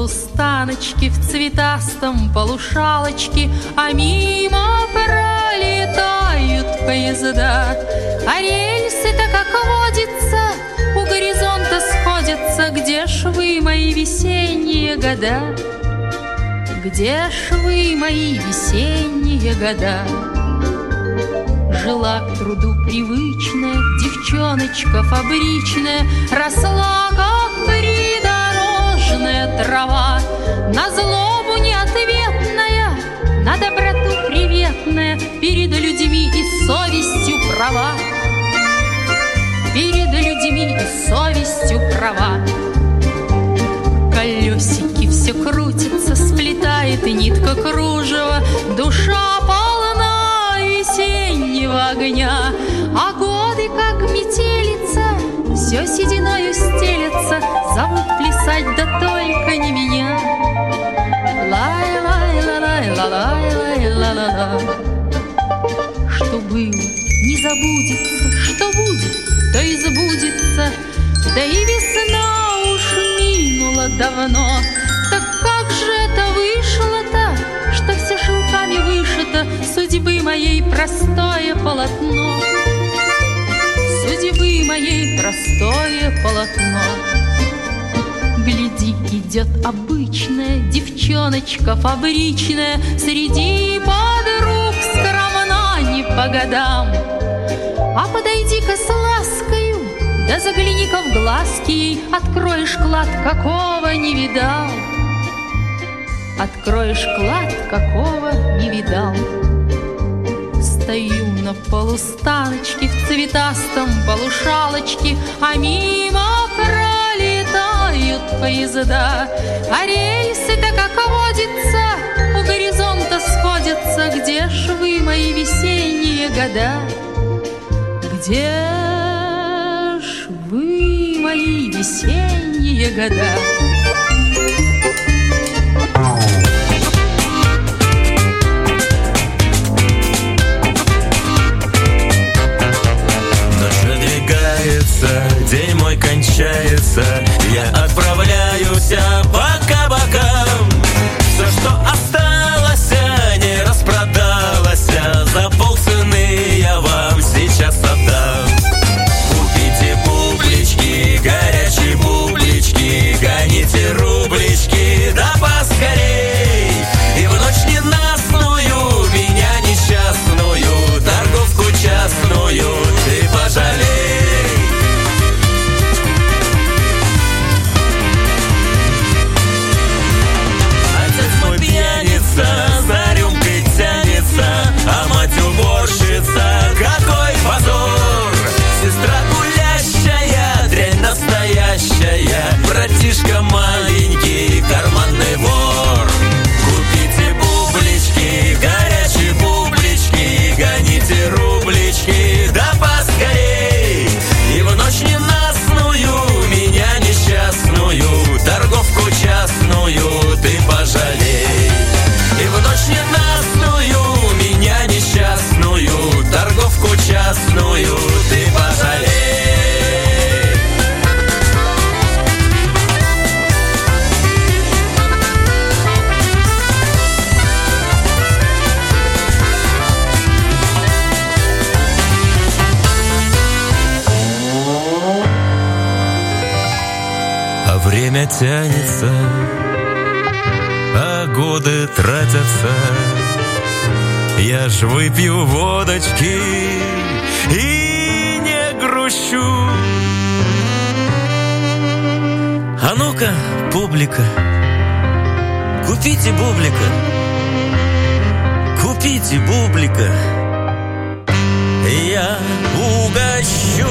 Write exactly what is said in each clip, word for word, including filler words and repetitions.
полустаночке, в цветастом полушалочке, а мимо пролетают поезда. А рельсы-то, как водится, у горизонта сходятся. Где ж вы, мои весенние года? Где ж вы, мои весенние года? Жила к труду привычная девчоночка фабричная, росла, как придорожная трава, на злобу неответная, на доброту приветная, перед людьми и совестью права, перед людьми и совестью права. Колесики все крутятся, сплетает и нитка кружева, душа полна весеннего огня, а годы, как метелица, все сединою стелятся, зовут плясать, да только не меня. Лай-лай-ла-лай-ла-лай-лай-ла-ла-ла. Что было, не забудется, что будет, то и забудется, да и весна уж минула давно. Так как же это вышло-то, что все шелками вышито судьбы моей простое полотно? Судьбы моей простое полотно. Гляди, идет обычная девчоночка фабричная, среди подруг скромна не по годам. А подойди-ка с ласкою, да загляни-ка в глазки ей, откроешь клад, какого не видал. Откроешь клад, какого не видал. Стою на полустаночке, в цветастом полушалочке, а мимо пролетают поезда. А рельсы-то, как водится, у горизонта сходятся. Где ж вы, мои весенние года? Где ж вы, мои весенние года? День мой кончается, я отправляюсь по кабакам. Все, что осталось, не распродалось, за полцены я вам сейчас отдам. Купите бублички, горячие бублички, гоните рублички, да поскорей. И в ночь ненастную, меня несчастную, торговку частную ты пожалей. Какой позор! Сестра гулящая, дрянь настоящая, братишка маленький, карманный вор. Купите бублички, горячие бублички, гоните рублички, да поскорей. И в ночь ненастную, меня несчастную, торговку частную ты пожалей. И в ночь ненастную, меня несчастную, торговку частную ты пожалей. А время тянется, а годы тратятся. Я ж выпью водочки и не грущу. А ну-ка, публика, купите бублика, купите бублика, я угощу.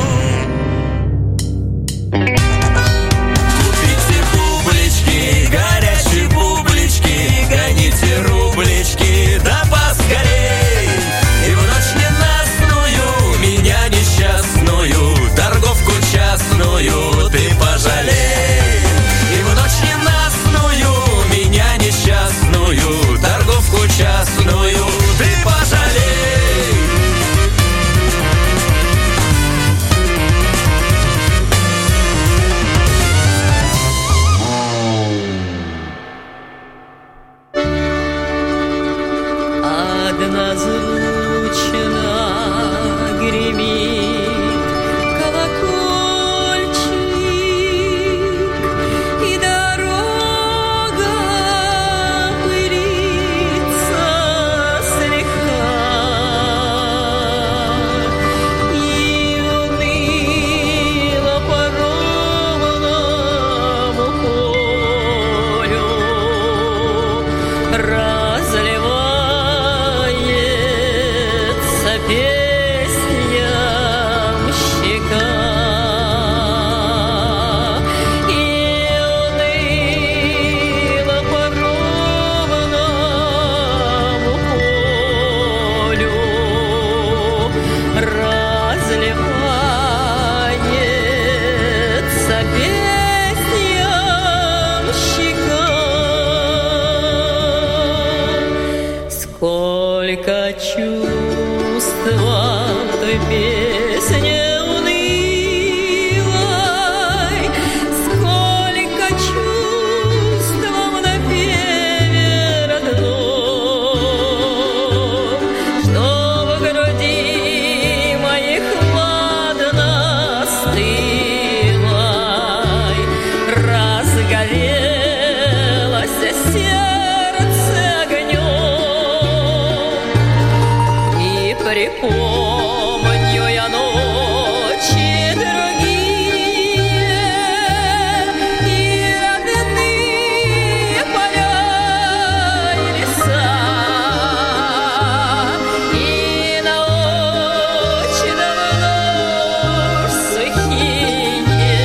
Купите бублички, горячие бублички, гоните рублички, да поскорей. И в ночь ненастную, меня несчастную, торговку частную ты пожалей. И в ночь ненастную, меня несчастную, торговку частную ты пожалей. Сколько чувства в той песне унылой, сколько чувства в напеве родном, что в груди моей хладно стылой разгорелось сердце огнем. Припомню я ночи другие и родные поля и леса, и на очи давно уж сухие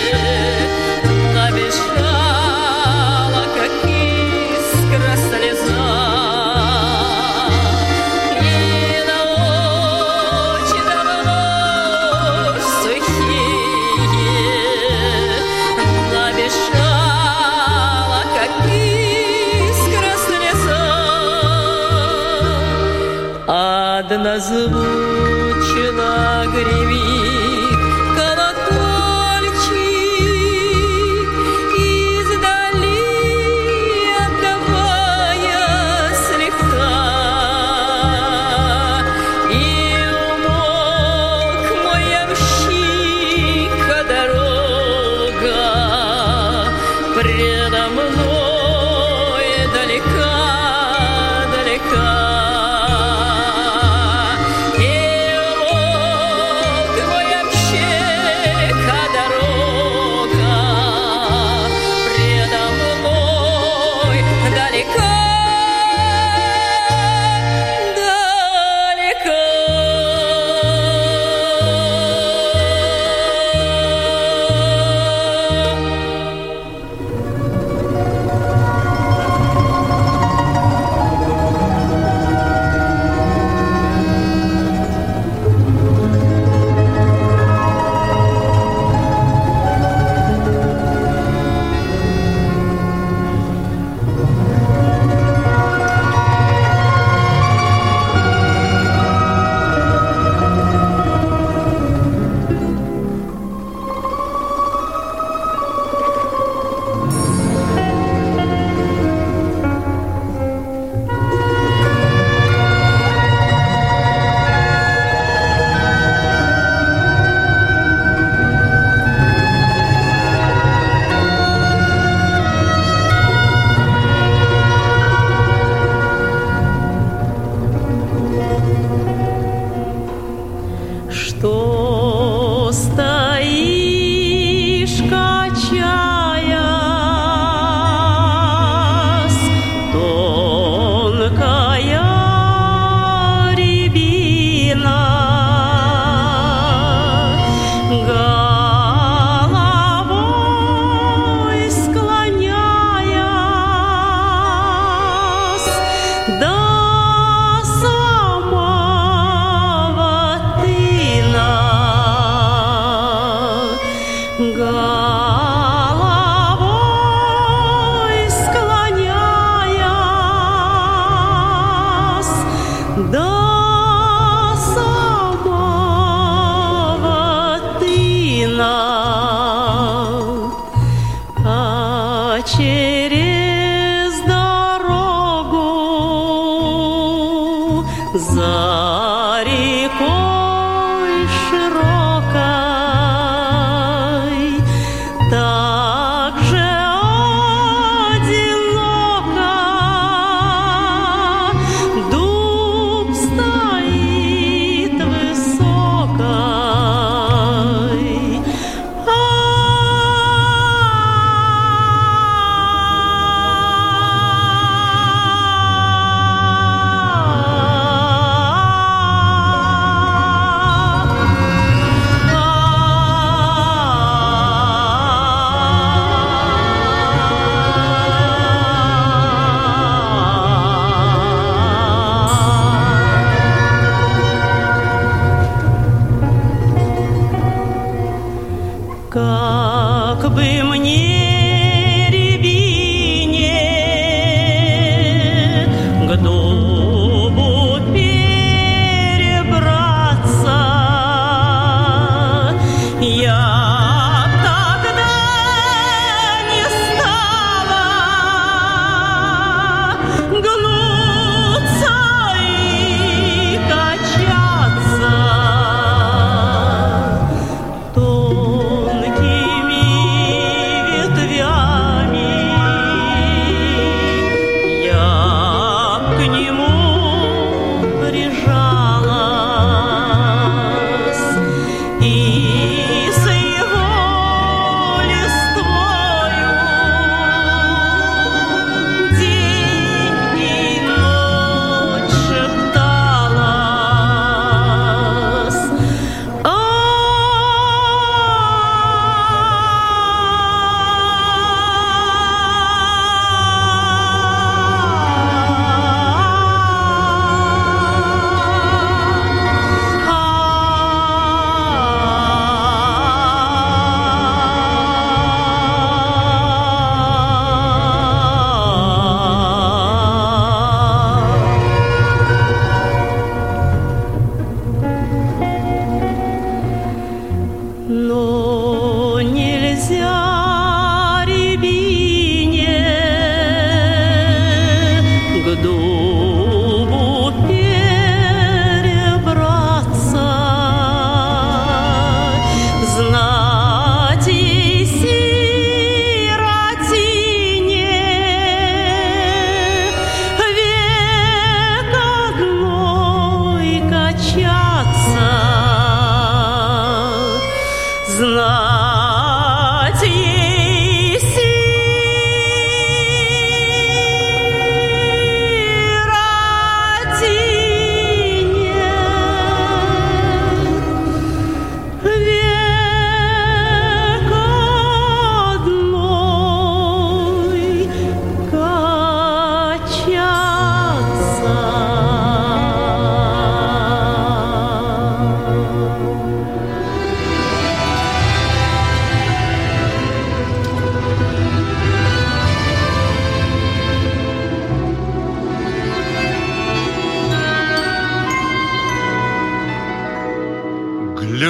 набежала, как искра слеза. Однозвучно гремит колокольчик, издали отдавая слегка, и умолк мой ямщик, дорога предо мной далека-далека.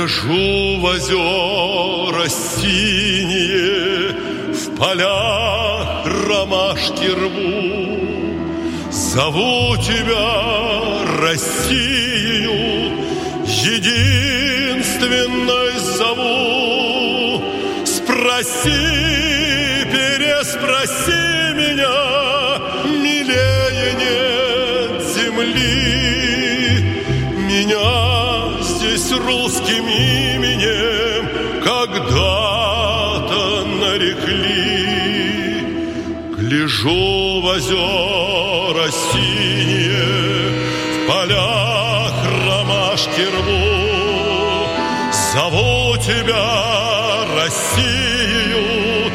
Гляжу в озера синие, в полях ромашки рву. Зову тебя, Россию, единственной зову. Спроси, переспроси меня, милее нет земли. Меня здесь русским именем когда-то нарекли. Гляжу в озера синие, в полях ромашки рву. Зову тебя, Россию,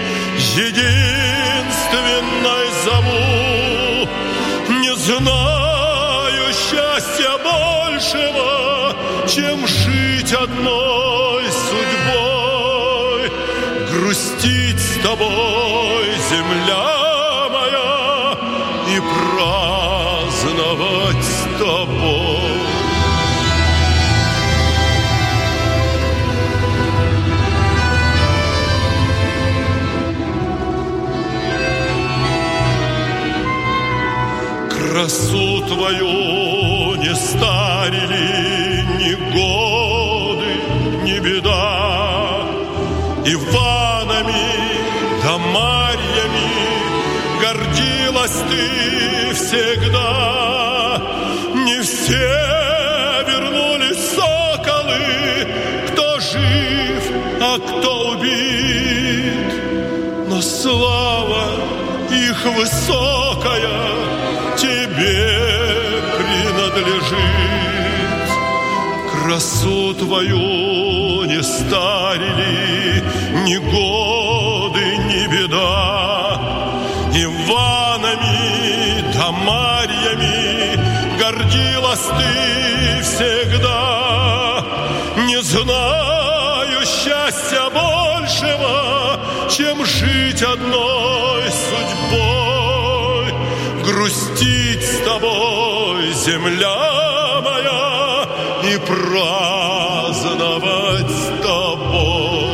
единственной зову. Не знаю счастья большего, чем жить одной судьбой, грустить с тобой, земля моя, и праздновать с тобой. Красу твою не старили ни годы, ни беда. Иванами да Марьями гордилась ты всегда. Не все вернулись соколы, кто жив, а кто убит. Но слава их высокая тебе принадлежит. Красу твою не старили ни годы, ни беда. Иванами да Марьями гордилась ты всегда. Не знаю счастья большего, чем жить одной судьбой, грустить с тобой, земля моя, и праздновать с тобой.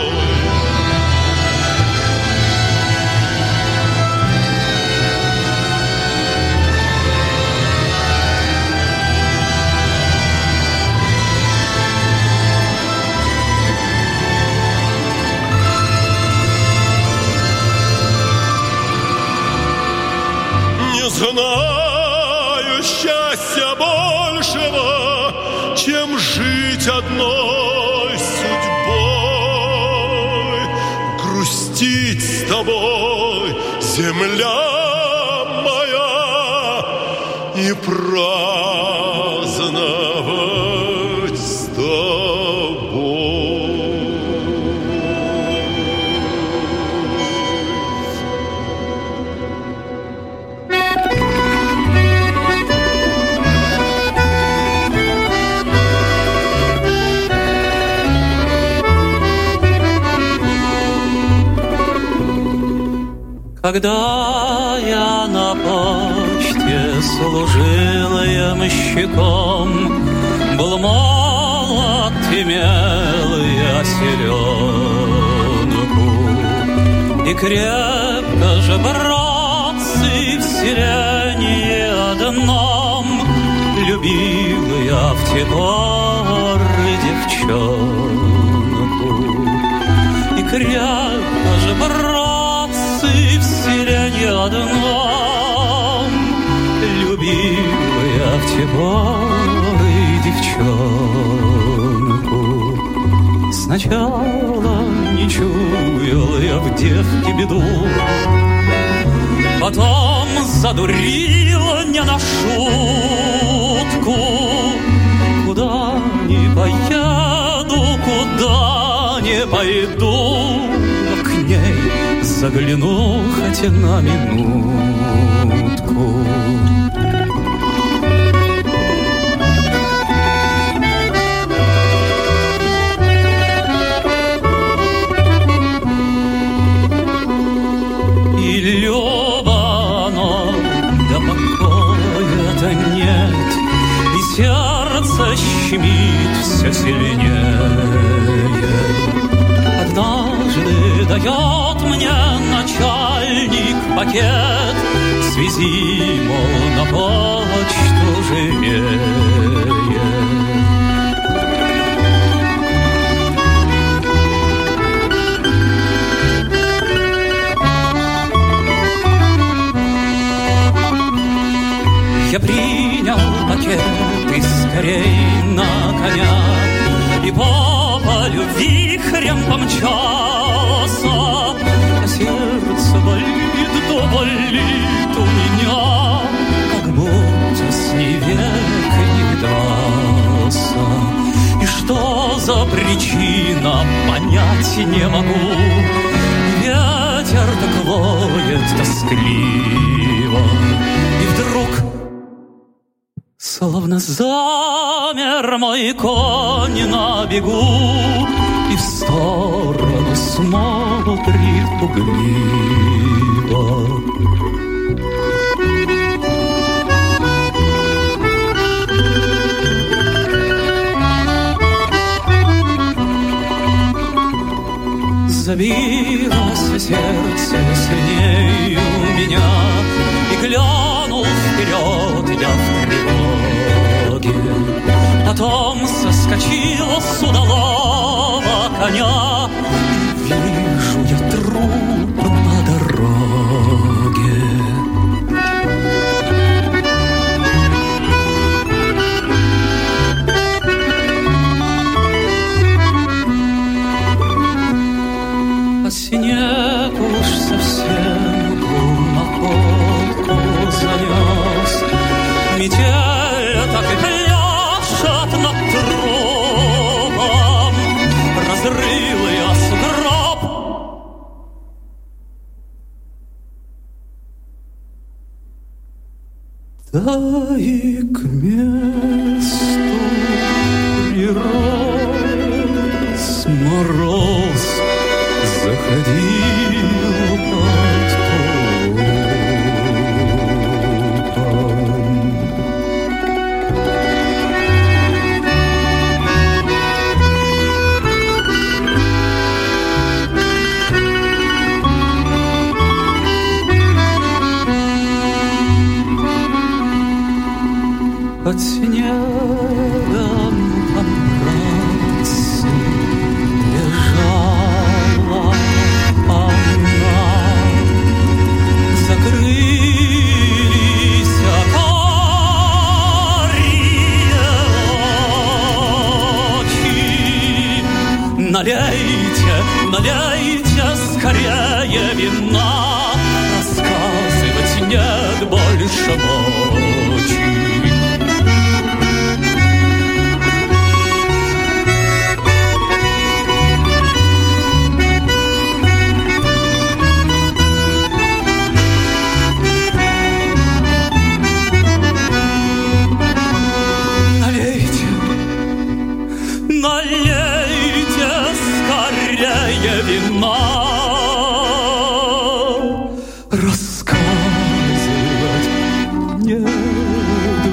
Не знаю счастья большего, чем жить одной судьбой, грустить с тобой, земля моя, и праздновать с тобой. Когда я на почте служил ямщиком, был молод и мел я селенку, и крепко же, братцы, в селении одном любил я в те поры девчонку, и крепко же, братцы, в селении одном любил я в те поры девчонку. Сначала не чуял я в девке беду, потом задурил не на шутку. Куда ни поеду, куда не пойду, к ней загляну хотя на минутку. И любовно, да покоя-то нет, и сердце щемит все сильнее. дает мне начальник пакет. Свези, мол, на почту живее. Я принял пакет и скорей на коня, и по полю вихрем помчался. А сердце болит, да болит у меня, как будто с ней век не видался. И что за причина, понять не могу. Ветер так воет тоскливо, и вдруг словно замер мой конь на бегу и в сторону смотрит пугливо. Забилось сердце сильней у меня, и глянул вперед я в тревоге. Потом соскочила с удалого коня, и вижу я труп на дороге. А снег уж совсем находку занес. Метель так и пляшет над трупом. Разрыл я сугроб. Да и к месту прирос мороз. Заходил под трупом. Под снегом помраться лежала она. Закрылись карие очи. Налейте, налейте скорее вина. Рассказывать нет больше мочи. Налейте скорее вина. Рассказывать нет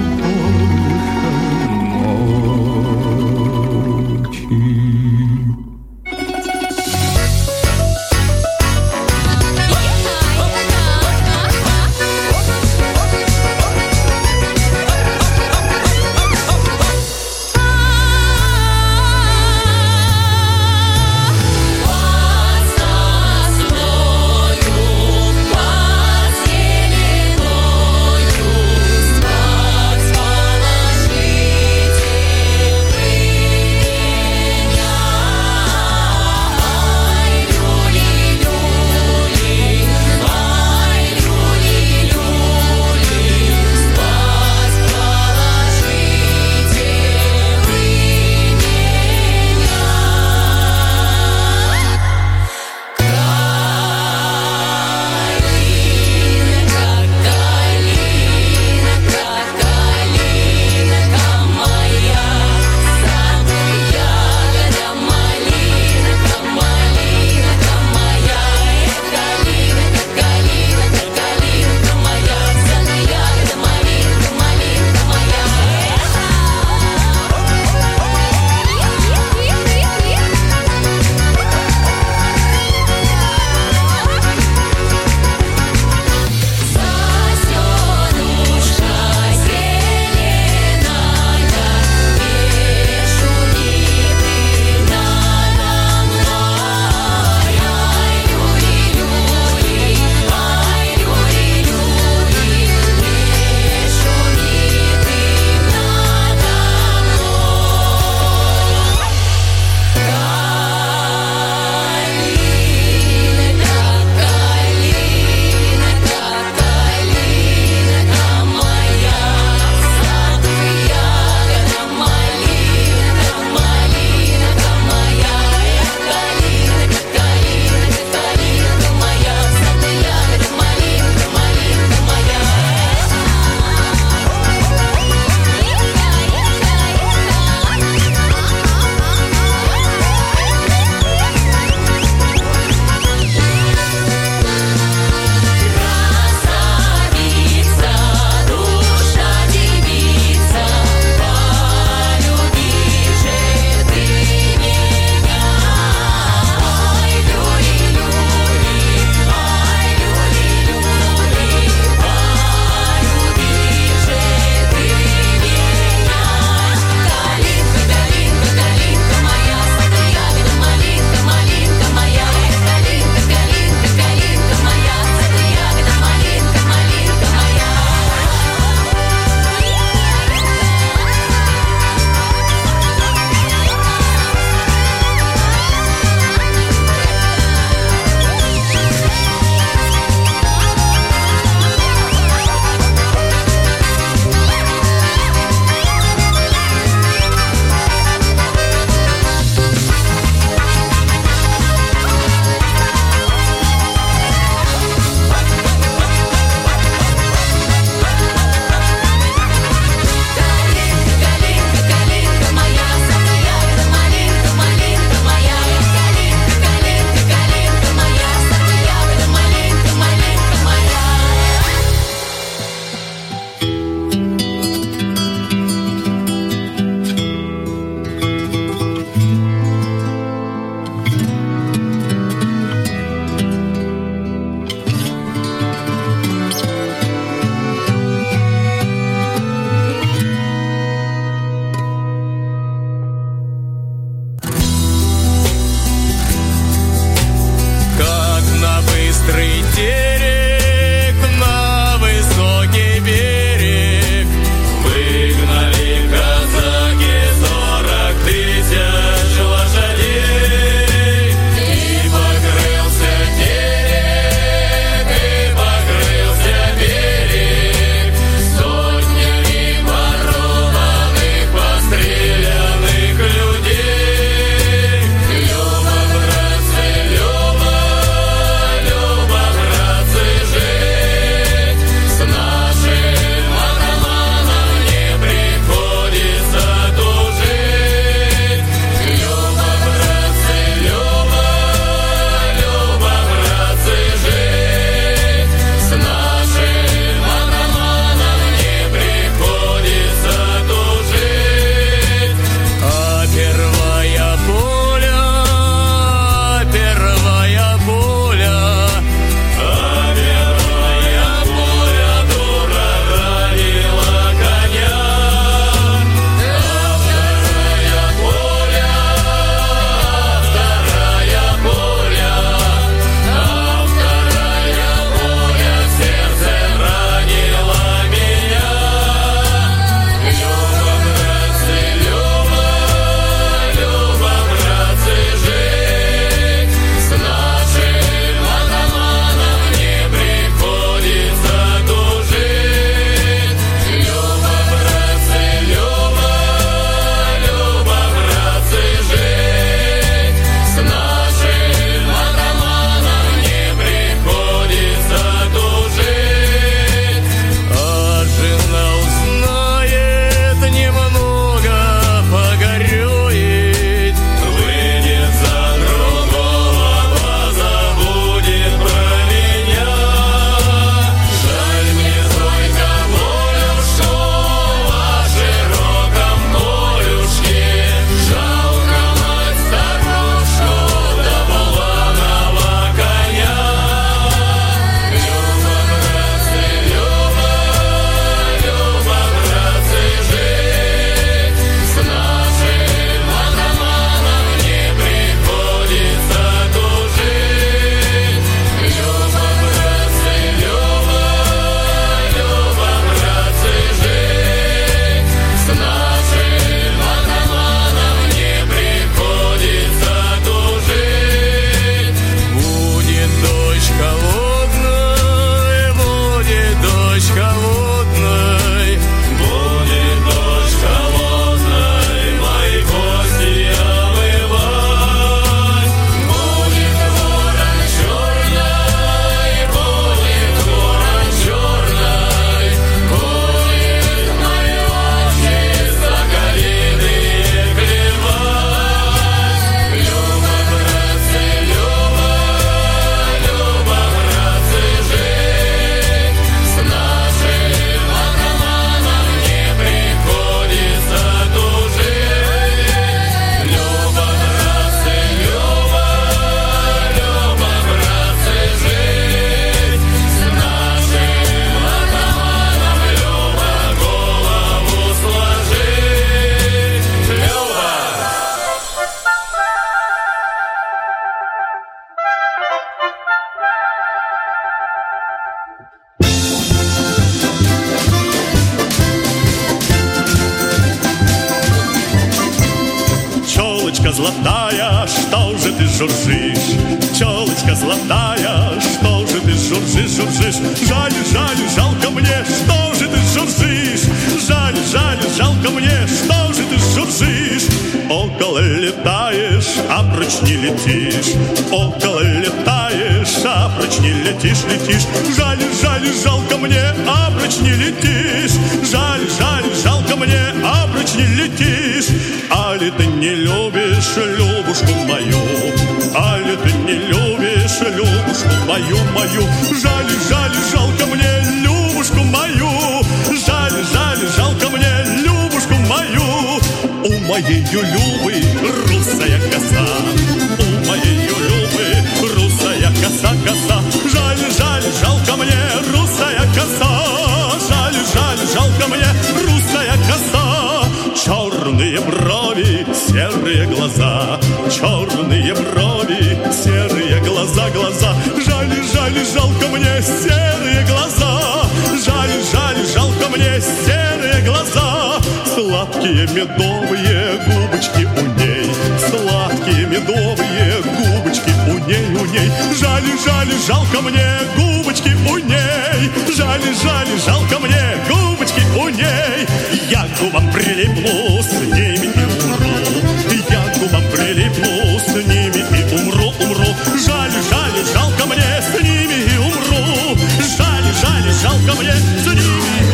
золотая, что же ты журжишь? Челочка золотая, что же ты журжишь, журжишь? Жаль, жаль, жалко мне, что же ты журжишь? Жаль, жаль, жалко мне, что же ты журжишь? Около летаешь, а прочь не летишь. Около летаешь, а прочь не летишь, летишь. Жаль, жаль, жалко мне, а прочь не летишь. Жаль, жаль, жалко мне, а прочь не летишь. Али ты не любишь Любушку мою? Али ты не любишь Любушку мою, мою? Жаль, жаль, жалко мне Любушку мою. Жаль, жаль, жалко мне Любушку мою. У моей Любы русая коса, у моей Любы русая коса, коса. Жаль, жаль, жалко мне русая коса. Жаль, жаль, жалко мне русая коса. Черные брови, серые глаза, черные брови, серые глаза, глаза. Жаль, жаль, жалко мне серые глаза. Жаль, жаль, жалко мне серые глаза. Сладкие медовые губочки у ней, сладкие медовые губочки у ней, у ней. Жаль, жаль, жалко мне губочки у ней. Жаль, жаль, жалко мне губочки у ней. Я к губам прилипну с ними и умру. Я к губам прилипну с ними и умру, умру. Жаль, жаль, жалко мне с ними и умру. Жаль, жаль, жалко мне с ними и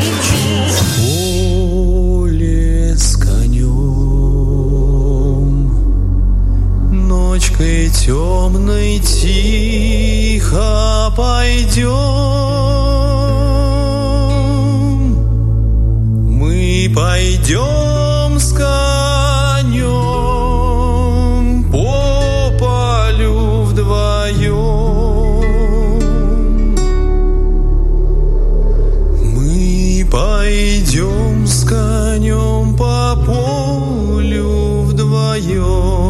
умру. Поле с конем, ночкой темной тихо пойдем. Пойдем с конем по полю вдвоем. Мы пойдем с конем по полю вдвоем.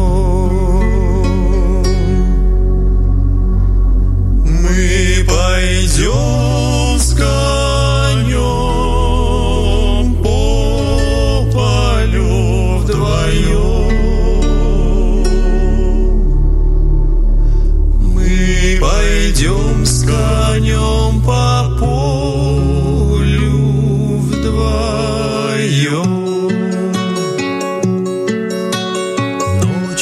Мы пойдем с конем Пойдем с конем по полю вдвоем.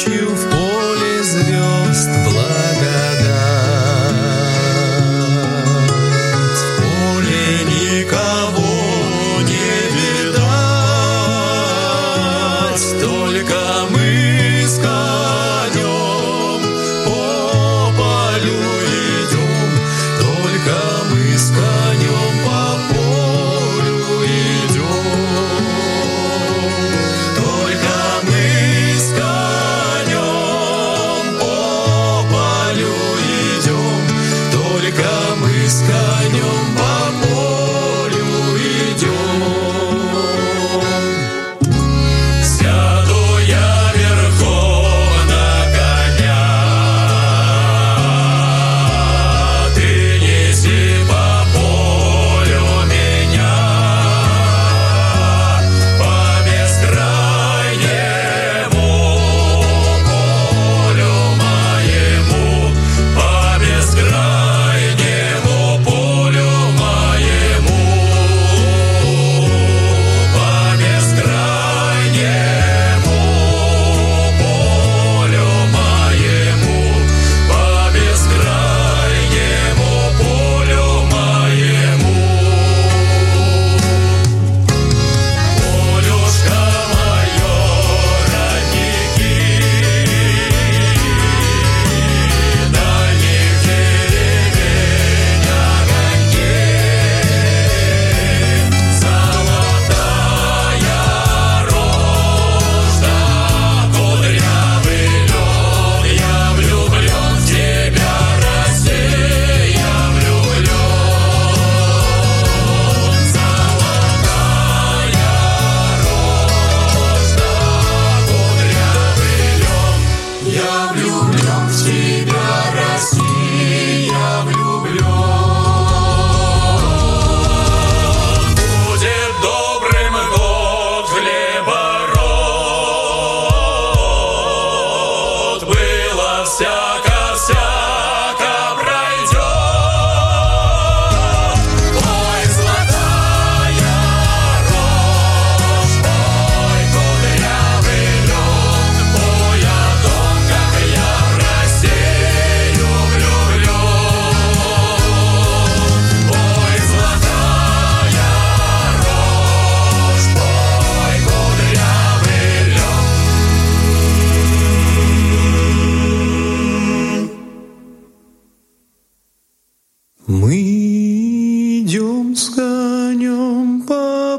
конем по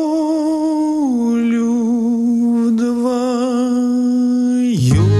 полю вдвоем.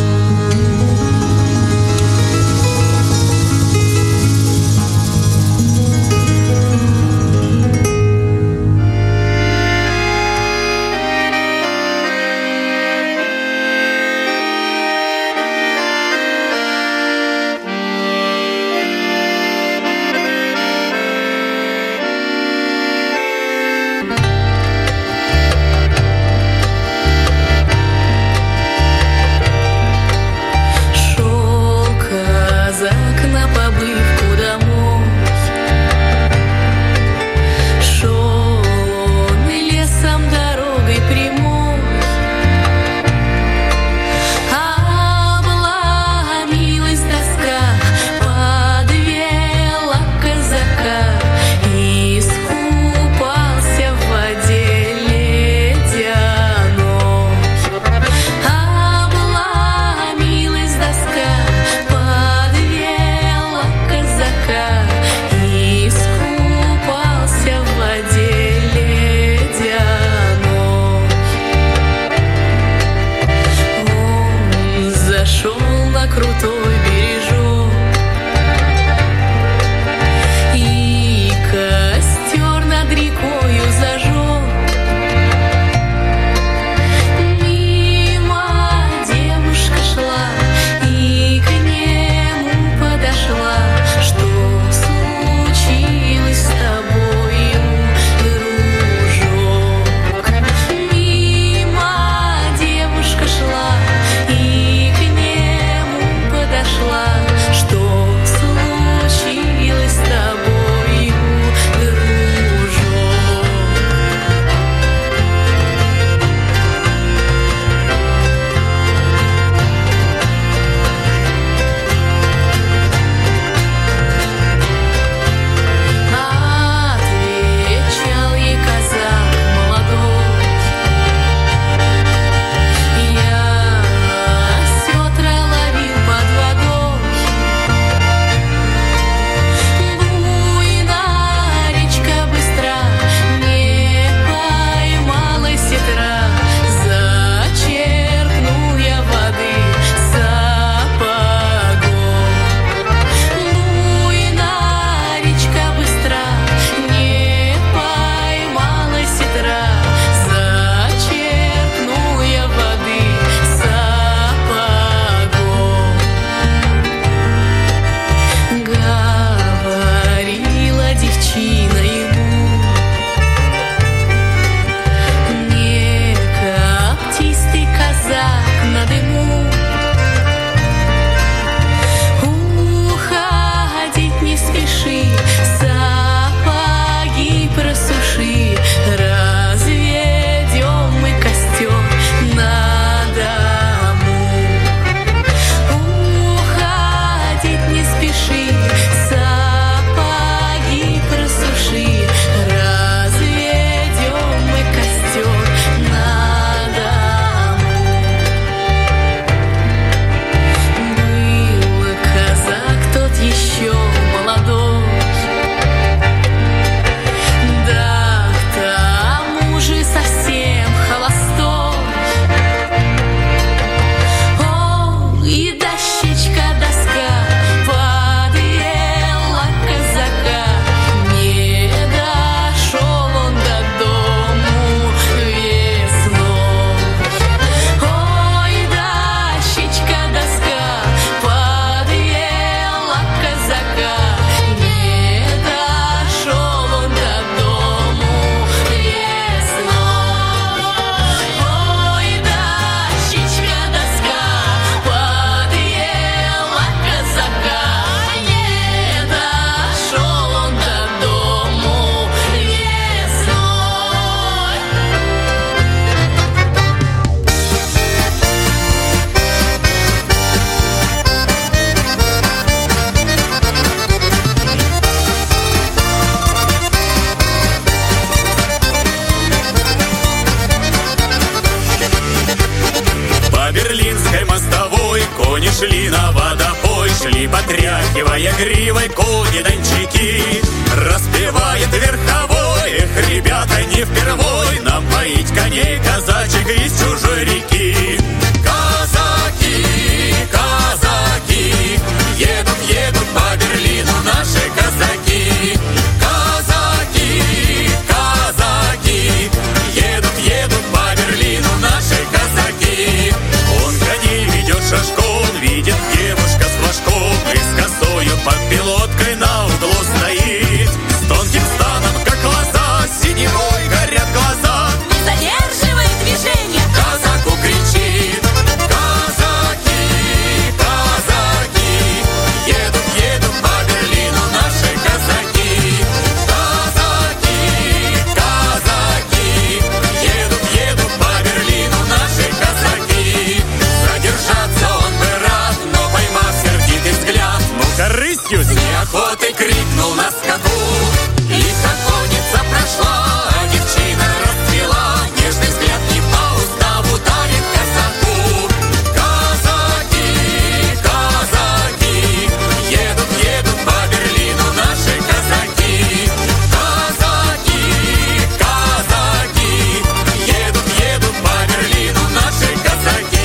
шли на водопой, шли, потряхивая гривой кони-дончаки. Распевает верховой не впервой нам поить коней казачек из чужой реки. Казаки, казаки, едут, едут по Берлину наши казаки. Казаки, казаки, едут, едут по Берлину наши казаки. Он коней ведет шашком, видит девушка с флажком и с косою под пилоткой на углу стоит. С тонким станом, как глаза, синевой горят глаза. Не задерживает движение, Казаку кричит. Казаки, казаки, едут, едут по Берлину наши казаки. Казаки, казаки, едут, едут по Берлину наши казаки. Задержаться он бы рад, но поймав сердитый взгляд, ну-ка рысью с неохотой крикнул на скаку. Лихо конница прошла, а девчина расцвела. Нежный взгляд не по уставу дарит казаку. Казаки, казаки, едут, едут по Берлину наши казаки. Казаки, казаки, едут, едут по Берлину наши казаки.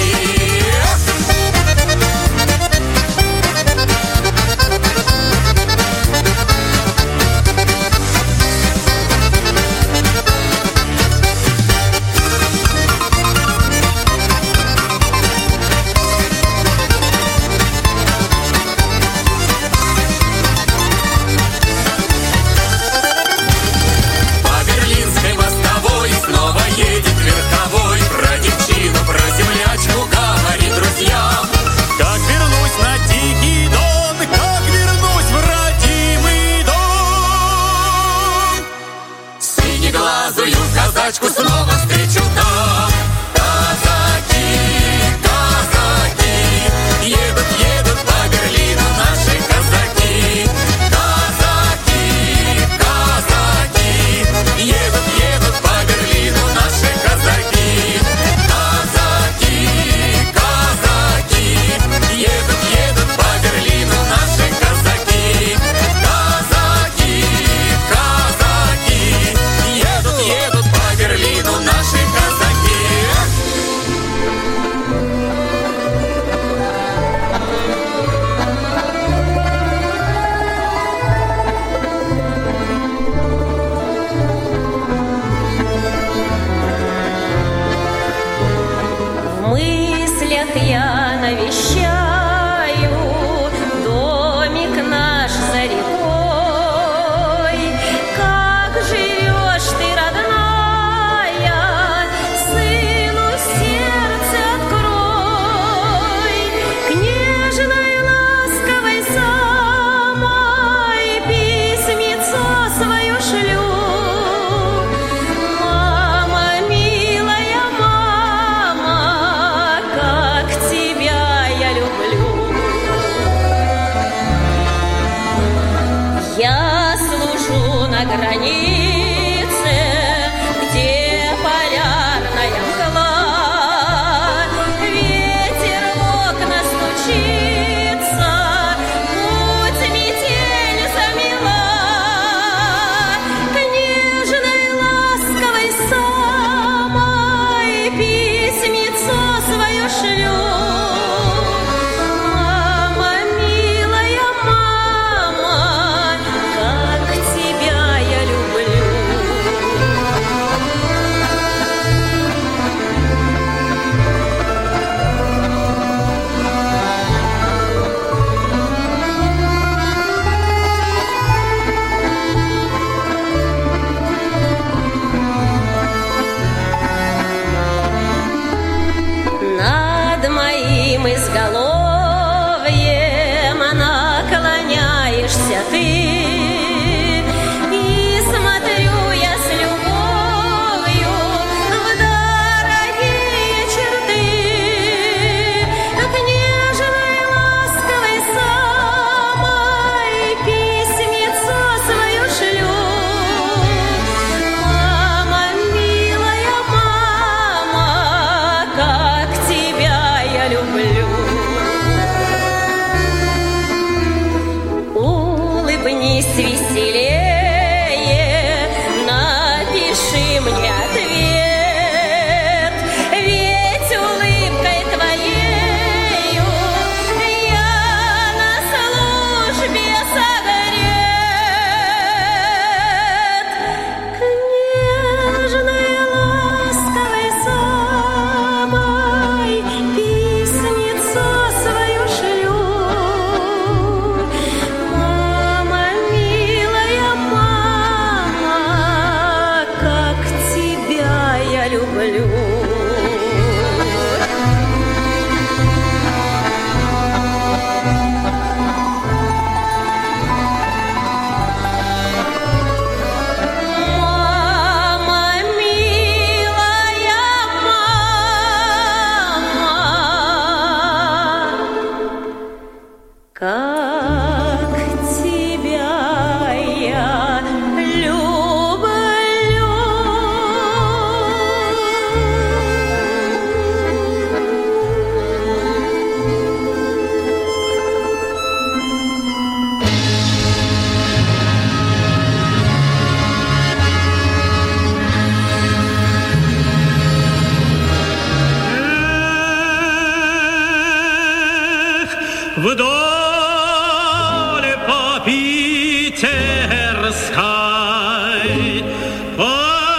По берлинской мостовой снова едет верховой. Про девчину, про землячку говорит друзьям. Как вернусь на Тихий Дон, как вернусь в родимый дом, синеглазую казачку снова встречу там. Казаки, казаки, едут, едут по Берлину наши казаки. Казаки, казаки, едут, едут по Берлину наши казаки. Казаки, казаки, едут, едут по Берлину наши казаки. Казаки, казаки, едут, едут по Берлину наши вдоль по Питерской, по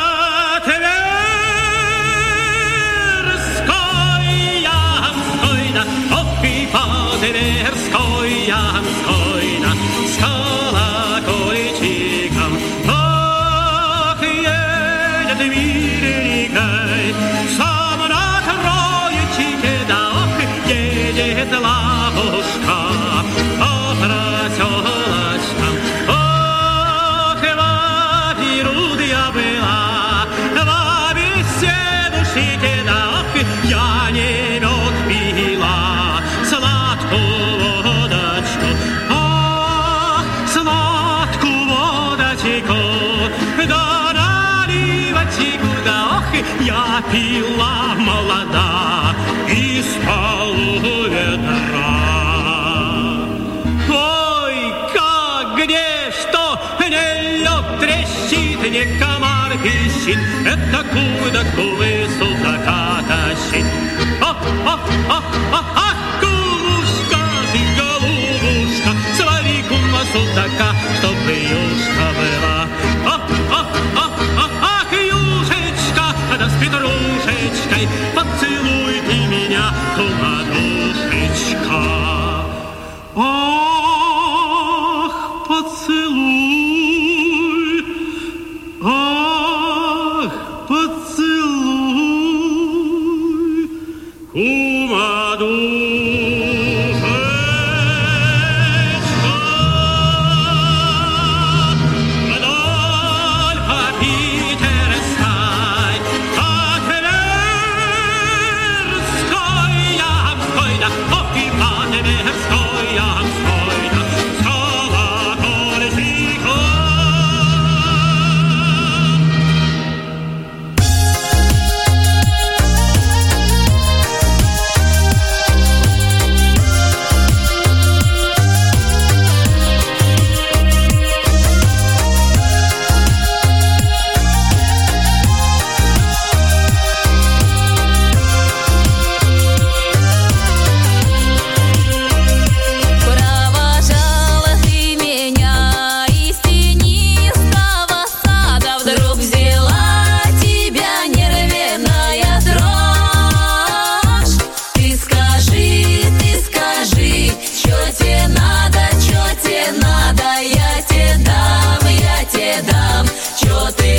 Тверской, Ямской, да, ох, и по Тверской, Ямской, да, с колокольчиком, ох, едет миленькой, сам на троечке, да, ох, едет лапушка по проселочкам. Ох, вапируд я была, во беседушке, да, ох, я не мед пила, сладкую водочку, ох, сладкую водочку, да наливочку, да, ох, я пила молода из полуведра. Ой, как, где, что, не лед трещит, не комар пищит, это куда кувы судака тащит. Ох, ох, ох, ох, ах, кумушка, ты голубушка, свари кума судака, чтобы юшка была. Ох, ох, ох, ох, ах, юшечка, да с петрушечкой, поцелуй ты меня, кумадушечка. Ах, поцелуй, ах, поцелуй, кумадушечка. Вдоль по Питерской, по Тверской, Ямской, да, ох, и по Тверской, Ямской, да, с колокольчиком. Провожала ты меня из тенистого сада, вдруг взяла тебя нервная дрожь. Ты скажи, ты скажи, чё тебе надо, чё тебе надо, я тебе дам, я тебе дам, чё ты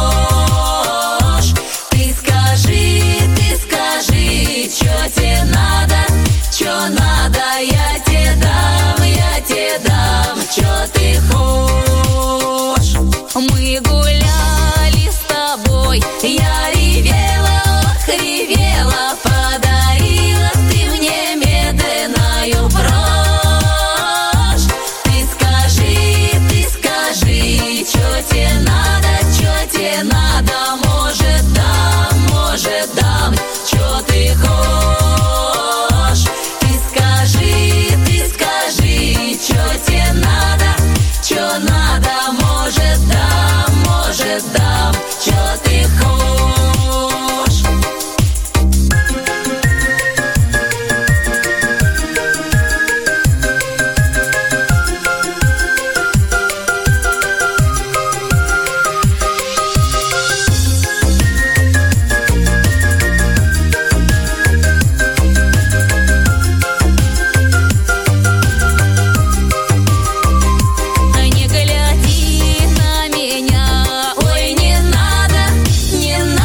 хочешь. Ты скажи, ты скажи, чё тебе надо, чё надо, я тебе дам, я тебе дам, чё ты хочешь. Мы гуляли с тобой, я ревела, ох, ревела, подарила ты мне медную брошь. Ты скажи, ты скажи, чё тебе надо, чё тебе надо, может дам, может дам, чё ты хочешь. Ты скажи, ты скажи, чё тебе надо, чё надо, может дам, может дам, чё ты хочешь. Не гляди на меня, ой, не надо, не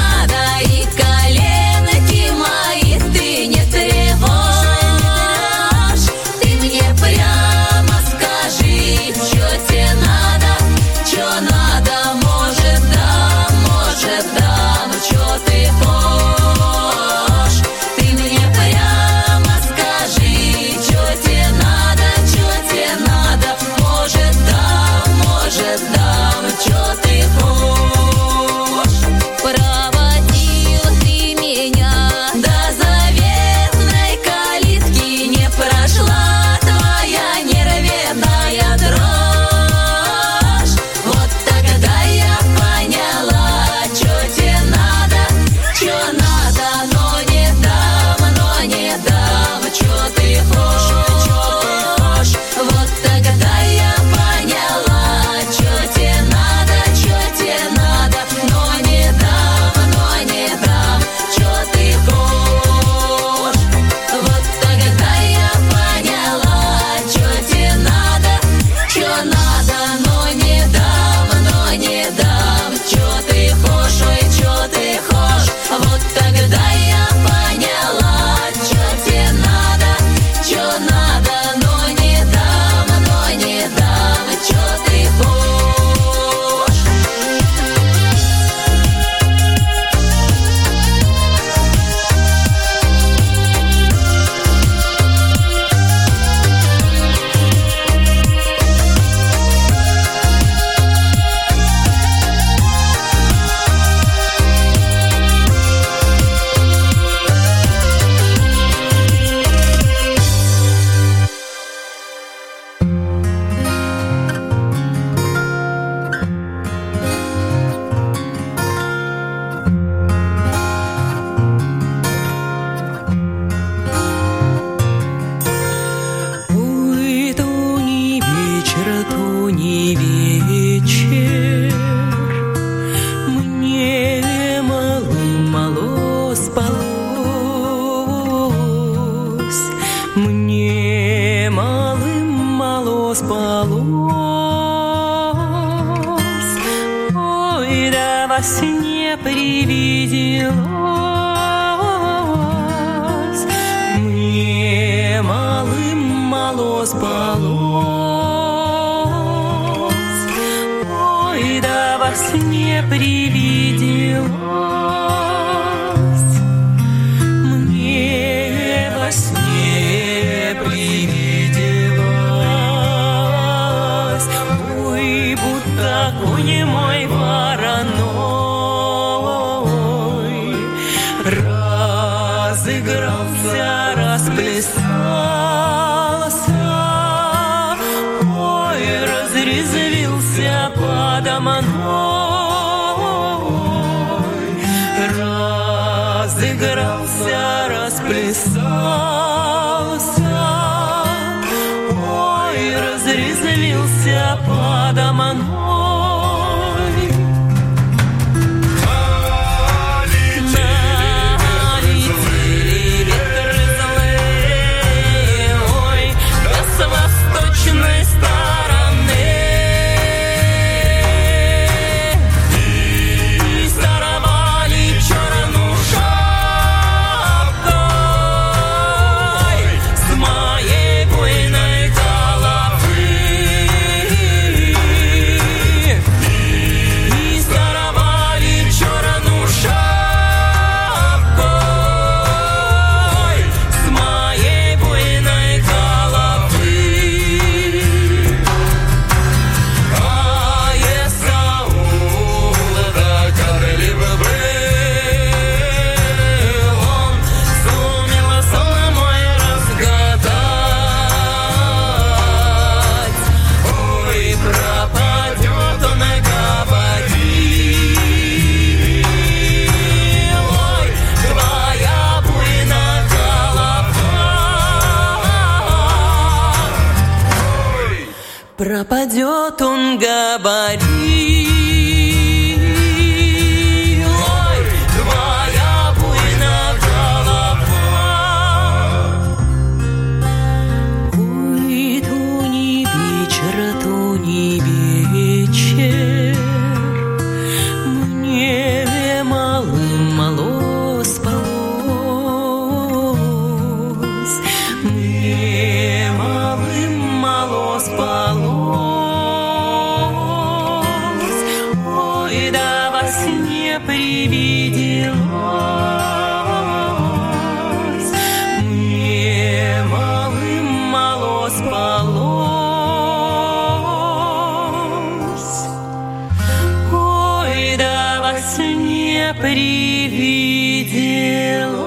сне привиделось, мне малым мало спалось. Ой, да во сне привиделось, мне во сне привиделось. Ой, будто конь мой вороной разыгрался, расплясался, ой, разрезвился подо мной, разыгрался, расплясался, ой, разрезвился подо мной. Пропадет он, говорит, ой, твоя буйная голова. Ой, то не вечер, то не вечер, мне малым мало спалось, мне малым мало спалось. Привиделось, мне малым мало спалось. Ой, да во сне привиделось.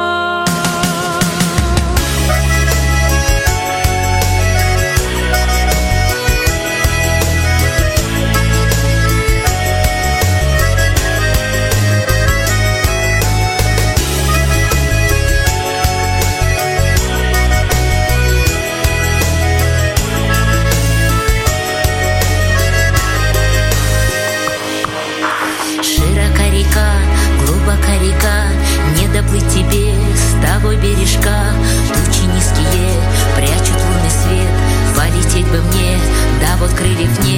Не доплыть тебе с того бережка, тучи низкие прячут лунный свет, полететь бы мне, да вот крыльев нет.